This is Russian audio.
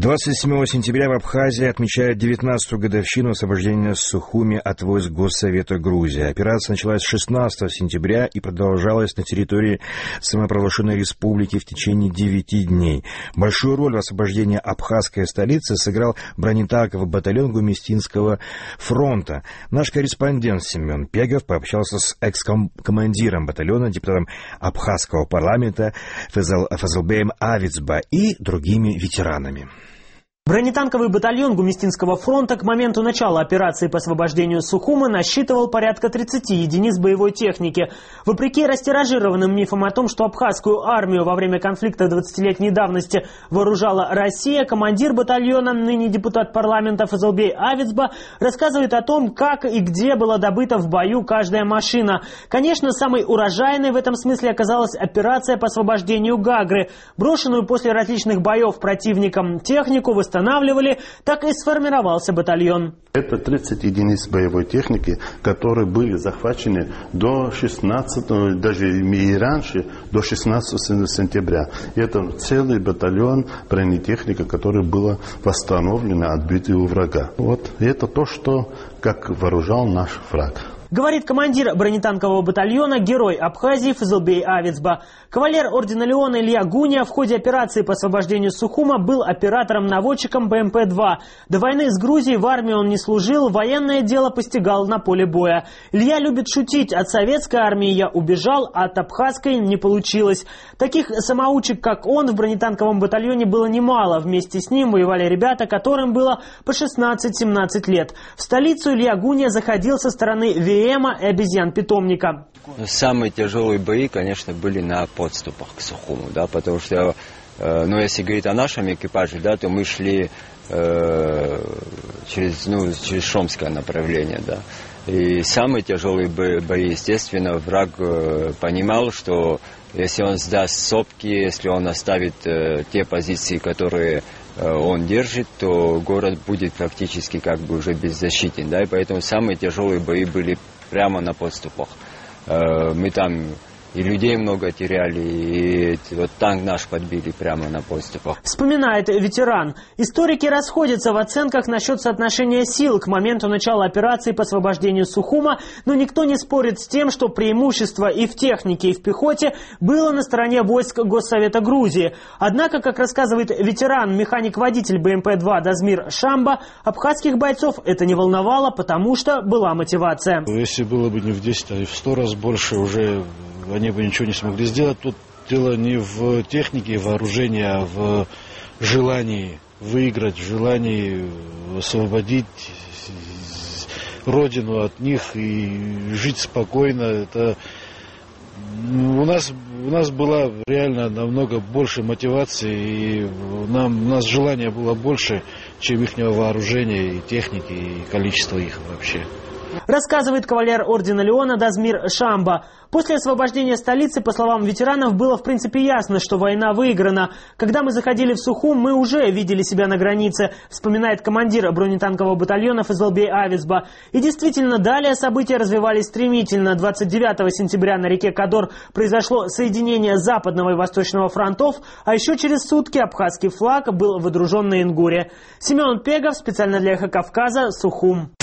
27 сентября в Абхазии отмечают 19-ю годовщину освобождения Сухуми от войск Госсовета Грузии. Операция началась 16 сентября и продолжалась на территории самопровозглашенной республики в течение 9 дней. Большую роль в освобождении абхазской столицы сыграл бронетанковый батальон Гумистинского фронта. Наш корреспондент Семен Пегов пообщался с экс-командиром батальона, депутатом абхазского парламента Фазылбеем Авицба и другими ветеранами. Бронетанковый батальон Гумистинского фронта к моменту начала операции по освобождению Сухумы насчитывал порядка 30 единиц боевой техники. Вопреки растиражированным мифам о том, что абхазскую армию во время конфликта 20-летней давности вооружала Россия, командир батальона, ныне депутат парламента Фазылбей Авицба, рассказывает о том, как и где была добыта в бою каждая машина. Конечно, самой урожайной в этом смысле оказалась операция по освобождению Гагры. Брошенную после различных боев противником технику восстанавливали, так и сформировался батальон. Это 30 единиц боевой техники, которые были захвачены до 16, даже и раньше, до 16 сентября. Это целый батальон бронетехники, который был восстановлен, отбитый у врага. Вот это то, что как вооружал наш враг. Говорит командир бронетанкового батальона, герой Абхазии Фазылбей Авицба. Кавалер ордена Леона Илья Гуня в ходе операции по освобождению Сухума был оператором-наводчиком БМП-2. До войны с Грузией в армии он не служил, военное дело постигал на поле боя. Илья любит шутить: от советской армии я убежал, а от абхазской не получилось. Таких самоучек, как он, в бронетанковом батальоне было немало. Вместе с ним воевали ребята, которым было по 16-17 лет. В столицу Илья Гуня заходил со стороны и обезьян-питомника. Самые тяжелые бои, конечно, были на подступах к Сухуму, да, потому что, если говорить о нашем экипаже, да, то мы шли через Шомское направление, да. И самые тяжелые бои, естественно, враг понимал, что если он сдаст сопки, если он оставит те позиции, которые он держит, то город будет практически как бы уже беззащитен, да, и поэтому самые тяжелые бои были прямо на подступах. Мы там и людей много теряли, и вот танк наш подбили прямо на подступах. Вспоминает ветеран. Историки расходятся в оценках насчет соотношения сил к моменту начала операции по освобождению Сухума, но никто не спорит с тем, что преимущество и в технике, и в пехоте было на стороне войск Госсовета Грузии. Однако, как рассказывает ветеран, механик-водитель БМП-2 Дазмир Шамба, абхазских бойцов это не волновало, потому что была мотивация. Если было бы не в 10, а и в 100 раз больше, уже они бы ничего не смогли сделать. Тут дело не в технике вооружения, а в желании выиграть, в желании освободить родину от них и жить спокойно. Это у нас была реально намного больше мотивации, и у нас желание было больше, чем их вооружения и техники, и количество их вообще. Рассказывает кавалер ордена Леона Дазмир Шамба. После освобождения столицы, по словам ветеранов, было в принципе ясно, что война выиграна. Когда мы заходили в Сухум, мы уже видели себя на границе, вспоминает командир бронетанкового батальона Фазылбей Авицба. И действительно, далее события развивались стремительно. 29 сентября на реке Кадор произошло соединение Западного и Восточного фронтов, а еще через сутки абхазский флаг был водружен на Ингуре. Семен Пегов, специально для Эхо Кавказа, Сухум.